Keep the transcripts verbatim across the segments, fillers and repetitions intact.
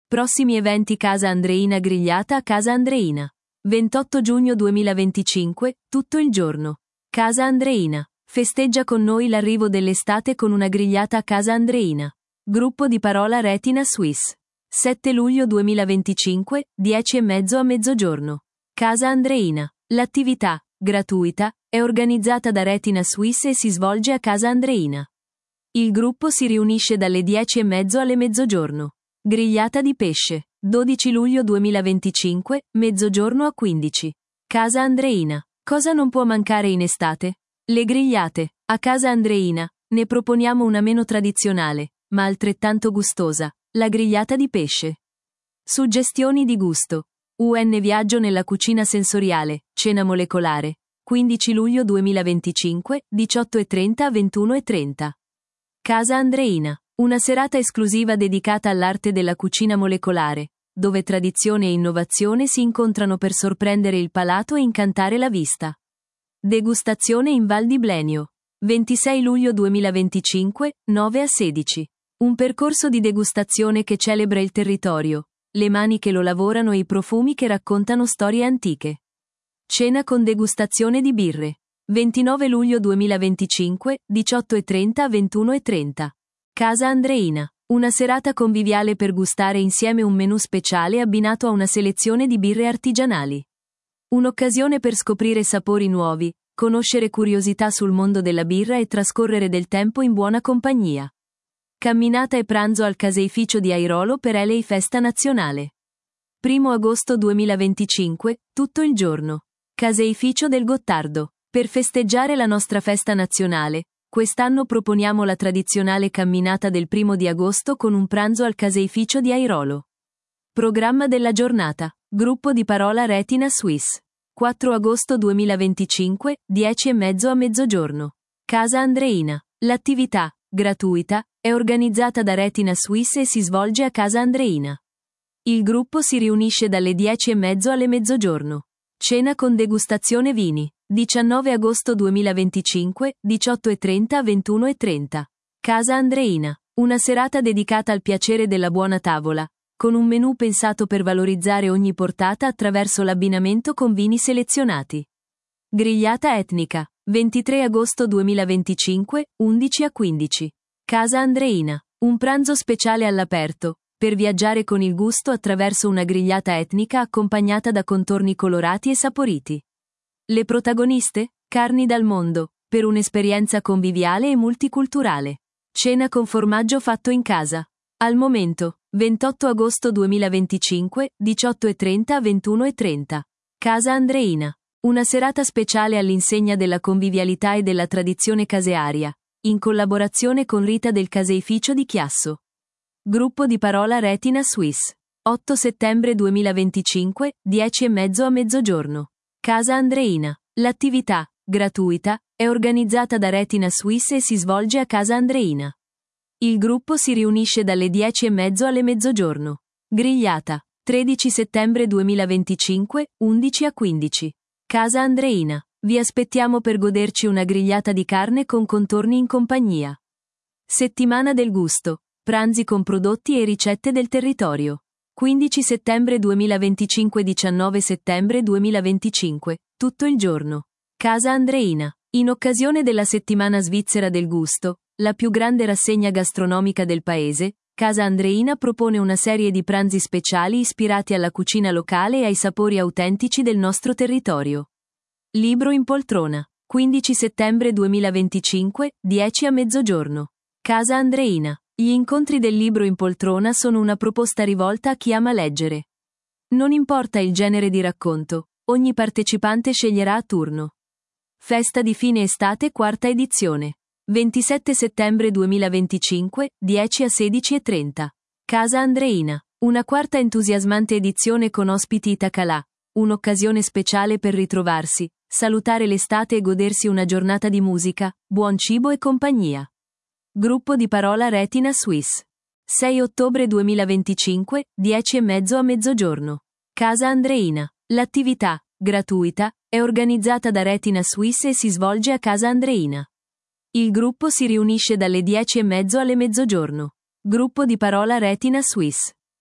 Prossimi eventi Casa Andreina grigliata a Casa Andreina. ventotto giugno duemilaventicinque, tutto il giorno. Casa Andreina. Festeggia con noi l'arrivo dell'estate con una grigliata a Casa Andreina. Gruppo di parola Retina Suisse. sette luglio duemilaventicinque, dieci e mezzo a mezzogiorno. Casa Andreina. L'attività, gratuita, è organizzata da Retina Suisse e si svolge a Casa Andreina. Il gruppo si riunisce dalle dieci e mezzo alle mezzogiorno. Grigliata di pesce. dodici luglio duemilaventicinque, mezzogiorno a quindici. Casa Andreina. Cosa non può mancare in estate? Le grigliate. A Casa Andreina ne proponiamo una meno tradizionale, ma altrettanto gustosa, la grigliata di pesce. Suggestioni di gusto. U N Viaggio nella cucina sensoriale, cena molecolare. quindici luglio duemilaventicinque, diciotto e trenta a ventuno e trenta. Casa Andreina. Una serata esclusiva dedicata all'arte della cucina molecolare, dove tradizione e innovazione si incontrano per sorprendere il palato e incantare la vista. Degustazione in Val di Blenio. ventisei luglio duemilaventicinque, nove a sedici. Un percorso di degustazione che celebra il territorio, le mani che lo lavorano e i profumi che raccontano storie antiche. Cena con degustazione di birre. ventinove luglio duemilaventicinque, diciotto e trenta a ventuno e trenta. Casa Andreina. Una serata conviviale per gustare insieme un menù speciale abbinato a una selezione di birre artigianali. Un'occasione per scoprire sapori nuovi, conoscere curiosità sul mondo della birra e trascorrere del tempo in buona compagnia. Camminata e pranzo al caseificio di Airolo per Elei Festa Nazionale. primo agosto duemilaventicinque, tutto il giorno. Caseificio del Gottardo. Per festeggiare la nostra festa nazionale, quest'anno proponiamo la tradizionale camminata del primo di agosto con un pranzo al caseificio di Airolo. Programma della giornata. Gruppo di parola Retina Suisse. quattro agosto duemilaventicinque, dieci e mezzo a mezzogiorno. Casa Andreina. L'attività, gratuita, è organizzata da Retina Suisse e si svolge a Casa Andreina. Il gruppo si riunisce dalle dieci e mezzo alle mezzogiorno. Cena con degustazione vini. diciannove agosto duemilaventicinque, diciotto e trenta a ventuno e trenta. Casa Andreina. Una serata dedicata al piacere della buona tavola, con un menù pensato per valorizzare ogni portata attraverso l'abbinamento con vini selezionati. Grigliata etnica. ventitré agosto duemilaventicinque, undici a quindici. Casa Andreina. Un pranzo speciale all'aperto, per viaggiare con il gusto attraverso una grigliata etnica accompagnata da contorni colorati e saporiti. Le protagoniste? Carni dal mondo, per un'esperienza conviviale e multiculturale. Cena con formaggio fatto in casa. Al momento, ventotto agosto duemilaventicinque, diciotto e trenta a ventuno e trenta. Casa Andreina. Una serata speciale all'insegna della convivialità e della tradizione casearia, in collaborazione con Rita del Caseificio di Chiasso. Gruppo di parola Retina Suisse. otto settembre duemilaventicinque, dieci e mezzo a mezzogiorno. Casa Andreina. L'attività, gratuita, è organizzata da Retina Suisse e si svolge a Casa Andreina. Il gruppo si riunisce dalle dieci e mezzo alle mezzogiorno. Grigliata. tredici settembre duemilaventicinque, undici a quindici. Casa Andreina. Vi aspettiamo per goderci una grigliata di carne con contorni in compagnia. Settimana del gusto. Pranzi con prodotti e ricette del territorio. quindici settembre duemilaventicinque diciannove settembre duemilaventicinque, tutto il giorno. Casa Andreina. In occasione della settimana svizzera del gusto, la più grande rassegna gastronomica del paese, Casa Andreina propone una serie di pranzi speciali ispirati alla cucina locale e ai sapori autentici del nostro territorio. Libro in poltrona. quindici settembre duemilaventicinque, dieci a mezzogiorno. Casa Andreina. Gli incontri del libro in poltrona sono una proposta rivolta a chi ama leggere. Non importa il genere di racconto, ogni partecipante sceglierà a turno. Festa di fine estate quarta edizione. ventisette settembre duemilaventicinque, dieci a sedici e trenta. Casa Andreina. Una quarta entusiasmante edizione con ospiti Itacalà. Un'occasione speciale per ritrovarsi, salutare l'estate e godersi una giornata di musica, buon cibo e compagnia. Gruppo di parola Retina Suisse. sei ottobre duemilaventicinque, dieci e mezzo a mezzogiorno. Casa Andreina. L'attività, gratuita, è organizzata da Retina Suisse e si svolge a Casa Andreina. Il gruppo si riunisce dalle dieci e mezzo alle mezzogiorno. Gruppo di parola Retina Suisse.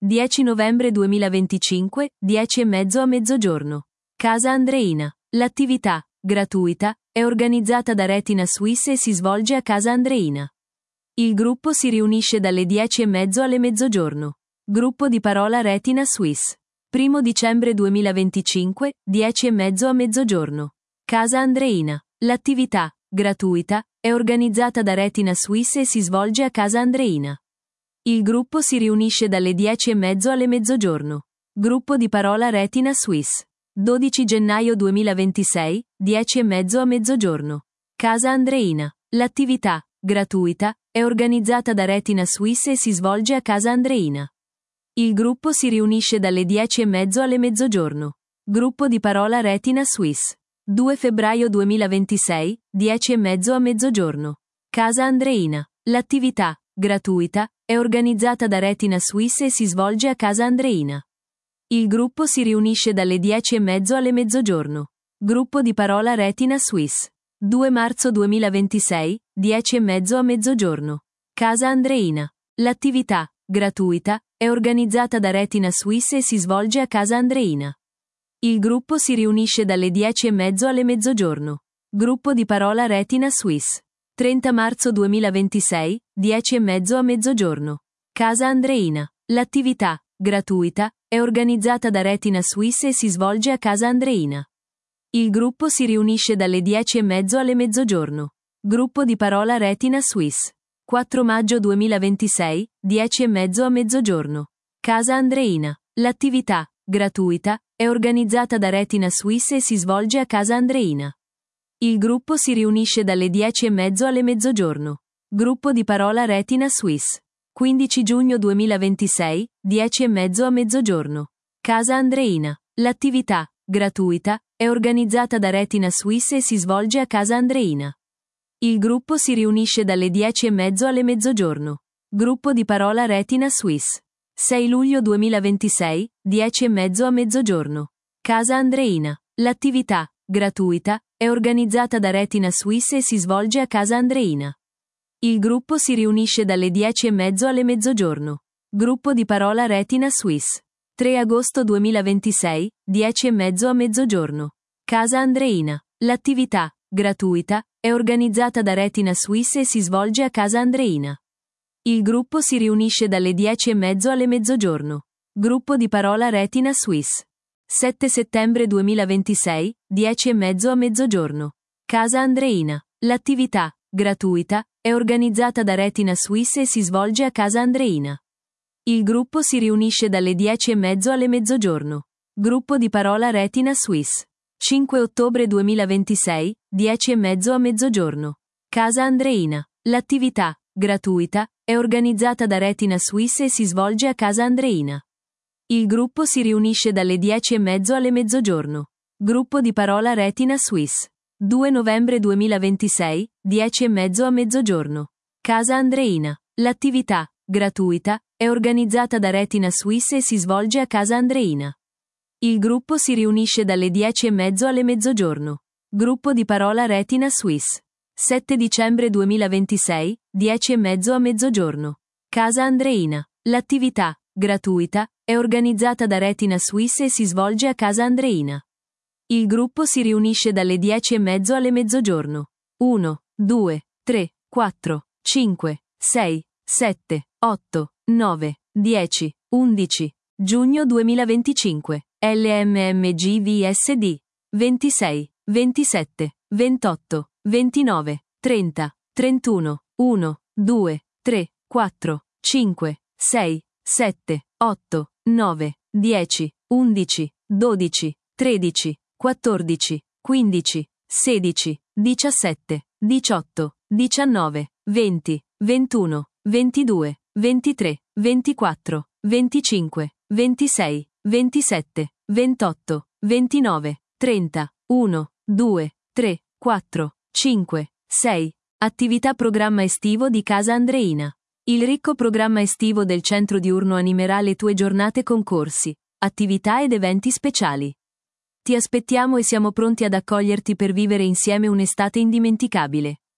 dieci novembre duemilaventicinque, dieci e mezzo a mezzogiorno. Casa Andreina. L'attività, gratuita, è organizzata da Retina Suisse e si svolge a Casa Andreina. Il gruppo si riunisce dalle dieci e mezzo alle mezzogiorno. Gruppo di parola Retina Suisse. primo dicembre duemilaventicinque, dieci e mezzo a mezzogiorno. Casa Andreina. L'attività, gratuita, è organizzata da Retina Suisse e si svolge a Casa Andreina. Il gruppo si riunisce dalle dieci e mezzo alle mezzogiorno. Gruppo di parola Retina Suisse. dodici gennaio duemilaventisei, dieci e mezzo a mezzogiorno. Casa Andreina. L'attività, gratuita, è organizzata da Retina Suisse e si svolge a Casa Andreina. Il gruppo si riunisce dalle dieci e mezzo alle mezzogiorno. Gruppo di parola Retina Suisse. due febbraio duemilaventisei, dieci e mezzo a mezzogiorno. Casa Andreina. L'attività, gratuita, è organizzata da Retina Suisse e si svolge a Casa Andreina. Il gruppo si riunisce dalle dieci e mezzo alle mezzogiorno. Gruppo di parola Retina Suisse. due marzo duemilaventisei, dieci e mezzo a mezzogiorno. Casa Andreina. L'attività, gratuita, è organizzata da Retina Suisse e si svolge a Casa Andreina. Il gruppo si riunisce dalle dieci e mezzo alle mezzogiorno. Gruppo di parola Retina Suisse. trenta marzo duemilaventisei, dieci e mezzo a mezzogiorno. Casa Andreina. L'attività, gratuita, è organizzata da Retina Suisse e si svolge a Casa Andreina. Il gruppo si riunisce dalle dieci e mezzo alle mezzogiorno. Gruppo di parola Retina Suisse. quattro maggio duemilaventisei, dieci e mezzo a mezzogiorno. Casa Andreina. L'attività, gratuita, è organizzata da Retina Suisse e si svolge a Casa Andreina. Il gruppo si riunisce dalle dieci e mezzo alle mezzogiorno. Gruppo di parola Retina Suisse. quindici giugno duemilaventisei, dieci e mezzo a mezzogiorno. Casa Andreina. L'attività, gratuita, è organizzata da Retina Suisse e si svolge a Casa Andreina. Il gruppo si riunisce dalle dieci e mezzo alle mezzogiorno. Gruppo di parola Retina Suisse. sei luglio duemilaventisei, dieci e mezzo a mezzogiorno. Casa Andreina. L'attività, gratuita, è organizzata da Retina Suisse e si svolge a Casa Andreina. Il gruppo si riunisce dalle dieci e mezzo alle mezzogiorno. Gruppo di parola Retina Suisse. tre agosto duemilaventisei, dieci e mezzo a mezzogiorno. Casa Andreina. L'attività, gratuita, è organizzata da Retina Suisse e si svolge a Casa Andreina. Il gruppo si riunisce dalle dieci e mezzo alle mezzogiorno. Gruppo di parola Retina Suisse. sette settembre duemilaventisei, dieci e mezzo a mezzogiorno. Casa Andreina. L'attività, gratuita, è organizzata da Retina Suisse e si svolge a Casa Andreina. Il gruppo si riunisce dalle dieci e mezzo alle mezzogiorno. Gruppo di parola Retina Suisse. cinque ottobre duemilaventisei, dieci e mezzo a mezzogiorno. Casa Andreina. L'attività, gratuita, è organizzata da Retina Suisse e si svolge a Casa Andreina. Il gruppo si riunisce dalle dieci e mezzo alle mezzogiorno. Gruppo di parola Retina Suisse. due novembre duemilaventisei, dieci e mezzo a mezzogiorno. Casa Andreina. L'attività, gratuita, è organizzata da Retina Suisse e si svolge a Casa Andreina. Il gruppo si riunisce dalle dieci e mezzo alle mezzogiorno. Gruppo di parola Retina Suisse. sette dicembre duemilaventisei, dieci e mezzo a mezzogiorno. Casa Andreina. L'attività, gratuita, è organizzata da Retina Suisse e si svolge a Casa Andreina. Il gruppo si riunisce dalle dieci e mezzo alle mezzogiorno. uno, due, tre, quattro, cinque, sei, sette, otto, nove, dieci, undici. Giugno duemilaventicinque. L M M G V S D. ventisei, ventisette, ventotto, ventinove, trenta, trentuno, uno, due, tre, quattro, cinque, sei, sette, otto, nove, dieci, undici, dodici, tredici, quattordici, quindici, sedici, diciassette, diciotto, diciannove, venti, ventuno, ventidue, ventitré, ventiquattro, venticinque, ventisei, ventisette, ventotto, ventinove, trenta, uno, due, tre, quattro, cinque, sei. Attività programma estivo di Casa Andreina. Il ricco programma estivo del centro diurno animerà le tue giornate con corsi, attività ed eventi speciali. Ti aspettiamo e siamo pronti ad accoglierti per vivere insieme un'estate indimenticabile.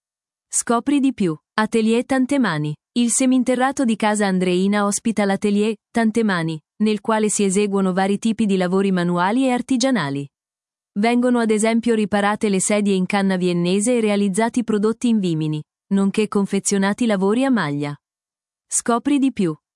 Scopri di più. Atelier Tante Mani. Il seminterrato di Casa Andreina ospita l'atelier Tante Mani, nel quale si eseguono vari tipi di lavori manuali e artigianali. Vengono ad esempio riparate le sedie in canna viennese e realizzati prodotti in vimini, nonché confezionati lavori a maglia. Scopri di più.